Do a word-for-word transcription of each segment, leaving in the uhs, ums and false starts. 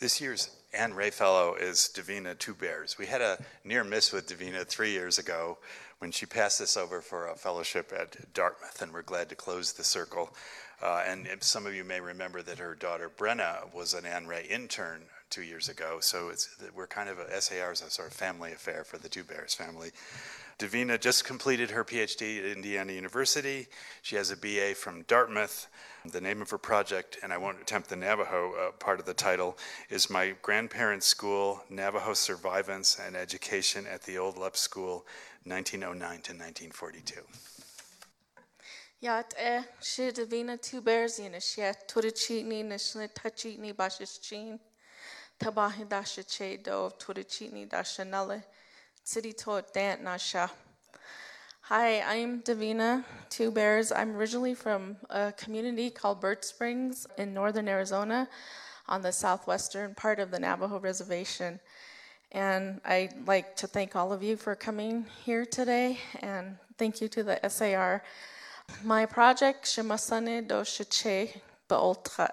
This year's Anne Ray Fellow is Davina Two Bears. We had a near miss with Davina three years ago when she passed this over for a fellowship at Dartmouth, and we're glad to close the circle. Uh, and some of you may remember that her daughter Brenna was an Anne Ray intern two years ago, so it's, we're kind of, a, S A R is a sort of family affair for the Two Bears family. Davina just completed her PhD at Indiana University. She has a B A from Dartmouth. The name of her project, and I won't attempt the Navajo uh, part of the title, is My Grandparents' School, Navajo Survivance and Education at the Old Lep School, nineteen oh nine to nineteen forty-two. Yat e she Davina Two Bears in a she Turichini Nishne Tachini Bashichin Tabahi Dasha Che Do Turichini Dashanale City to Dant Nasha. Hi, I'm Davina Two Bears. I'm originally from a community called Birch Springs in northern Arizona on the southwestern part of the Navajo Reservation. And I'd like to thank all of you for coming here today, and thank you to the S A R. My project, Shemasane do Sheche Baoltra,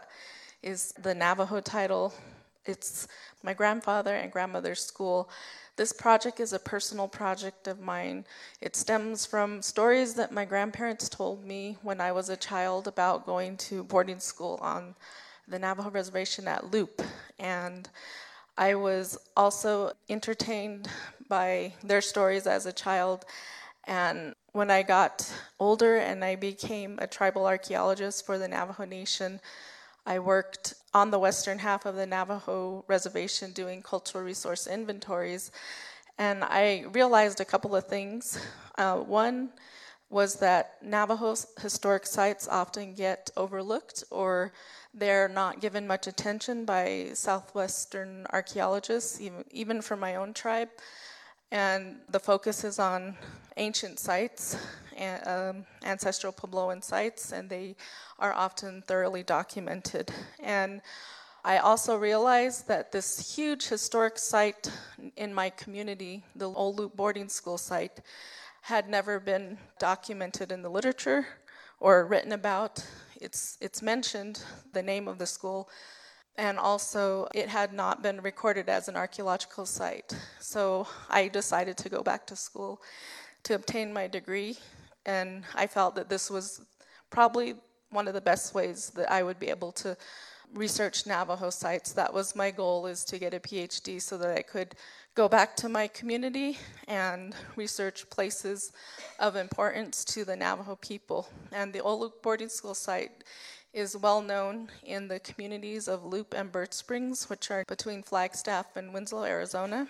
is the Navajo title. It's my grandfather and grandmother's school. This project is a personal project of mine. It stems from stories that my grandparents told me when I was a child about going to boarding school on the Navajo Reservation at Loop. And I was also entertained by their stories as a child. And when I got older and I became a tribal archaeologist for the Navajo Nation, I worked on the western half of the Navajo Reservation doing cultural resource inventories, and I realized a couple of things. Uh, one was that Navajo historic sites often get overlooked, or they're not given much attention by southwestern archaeologists, even, even from my own tribe. And the focus is on ancient sites, and, um, ancestral Puebloan sites, and they are often thoroughly documented. And I also realized that this huge historic site in my community, the Old Loop boarding school site, had never been documented in the literature or written about. It's, it's mentioned, the name of the school, and also it had not been recorded as an archaeological site. So I decided to go back to school to obtain my degree, and I felt that this was probably one of the best ways that I would be able to research Navajo sites. That was my goal, is to get a PhD so that I could go back to my community and research places of importance to the Navajo people. And the Old Loop boarding school site is well known in the communities of Loop and Birch Springs, which are between Flagstaff and Winslow, Arizona.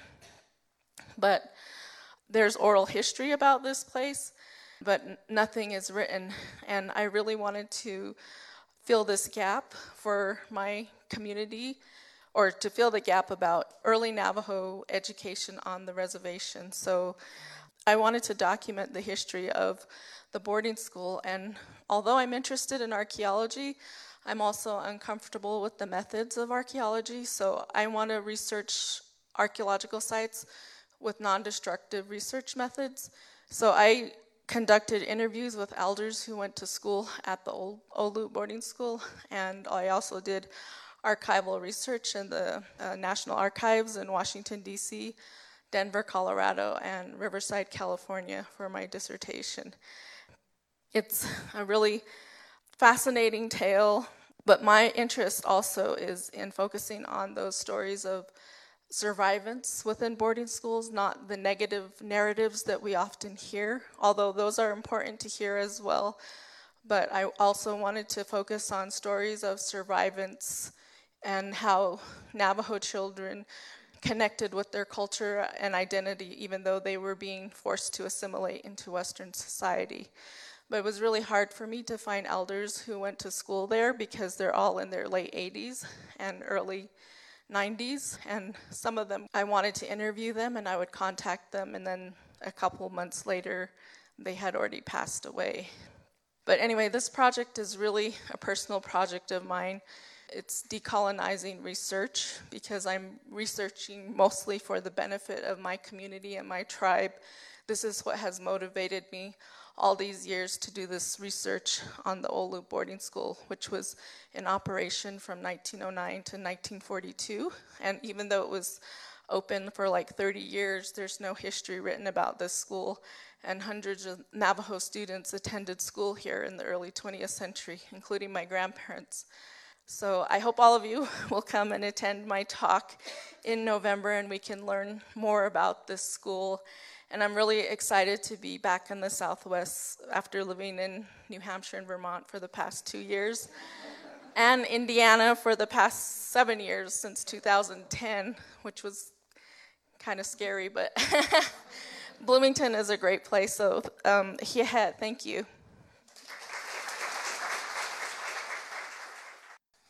But there's oral history about this place, but n- nothing is written. And I really wanted to fill this gap for my community, or to fill the gap about early Navajo education on the reservation. So I wanted to document the history of the boarding school, and although I'm interested in archaeology, I'm also uncomfortable with the methods of archaeology, so I want to research archaeological sites with non-destructive research methods. So I conducted interviews with elders who went to school at the old Old Loop boarding school, and I also did archival research in the uh, National Archives in Washington, D C, Denver, Colorado, and Riverside, California for my dissertation. It's a really fascinating tale, but my interest also is in focusing on those stories of survivance within boarding schools, not the negative narratives that we often hear, although those are important to hear as well. But I also wanted to focus on stories of survivance and how Navajo children connected with their culture and identity, even though they were being forced to assimilate into Western society. But it was really hard for me to find elders who went to school there because they're all in their late eighties and early nineties, and some of them, I wanted to interview them, and I would contact them, and then a couple months later, they had already passed away. But anyway, this project is really a personal project of mine. It's decolonizing research, because I'm researching mostly for the benefit of my community and my tribe. This is what has motivated me. all these years to do this research on the Olu boarding school, which was in operation from nineteen oh nine to nineteen forty-two. And even though it was open for like thirty years, there's no history written about this school. And hundreds of Navajo students attended school here in the early twentieth century, including my grandparents. So I hope all of you will come and attend my talk in November, and we can learn more about this school. And I'm really excited to be back in the Southwest after living in New Hampshire and Vermont for the past two years, and Indiana for the past seven years since two thousand ten, which was kind of scary, but Bloomington is a great place, so um, yeah, thank you.